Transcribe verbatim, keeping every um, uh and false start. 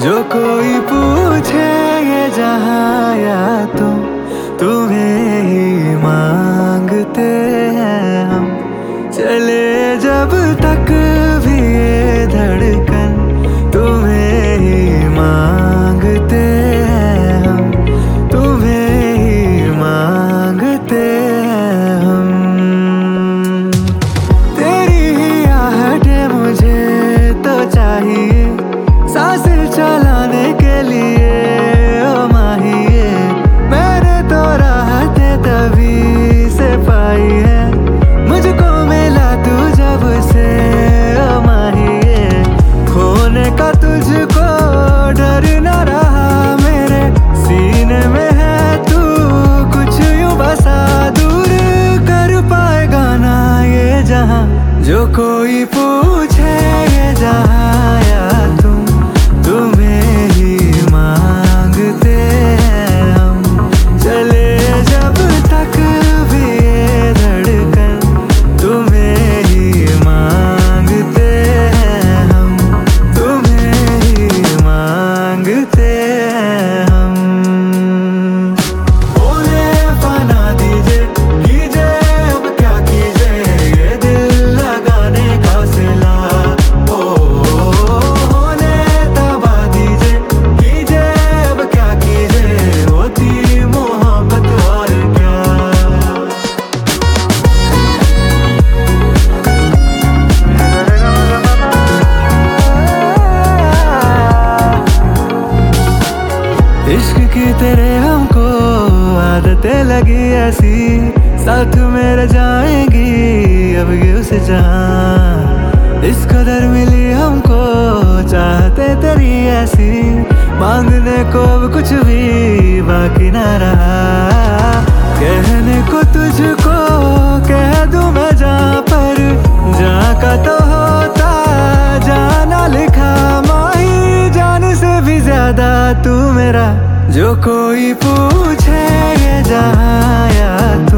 जो कोई पूछे ये जहाँ या तुम, तुम्हें ही मांगते हैं हम। चले जब तक भी ये धड़कन, तुम्हें ही मांगते हैं हम, तुम्हें ही मांगते हैं हम। तेरी ही आहटें मुझे तो चाहिए, सांस चलाने के लिए ओ माहिए। मैंने तो राहतें तभी से पाई है, मुझको मिला तू जब से ओ माहिए। खोने का तुझको डर न रहा, मेरे सीने में है तू कुछ यूं बसा। दूर कर पाएगा ना ये जहां, जो कोई पूछे ये जहां या तुम, तुम्हें ही मांगते हैं हम। चले जब तक भी ये धड़कन, तुम्हें ही मांगते हैं हम, तुम्हें ही मांगते हैं हम। बोले फना दीजिए, कीजिए अब क्या कीजिए, ये दिल लगाने का सिला। ओ होने तबा दीजिए, कीजिए अब क्या कीजिए, होती मोहब्बत और क्या। इश्क की तेरे हमको आदतें लगी ऐसी, साथ मेरे जाएंगी अब ये उस जहां। इस कदर मिली हमको चाहते तेरी ऐसी, मांगने को अब कुछ भी बाकी ना रहा। कहने को तुझको कह दूं मैं जहाँ पर, जहाँ का तो होता जाना लिखा। माही जान से भी ज्यादा तू मेरा, जो कोई पूछे ये जहाँ या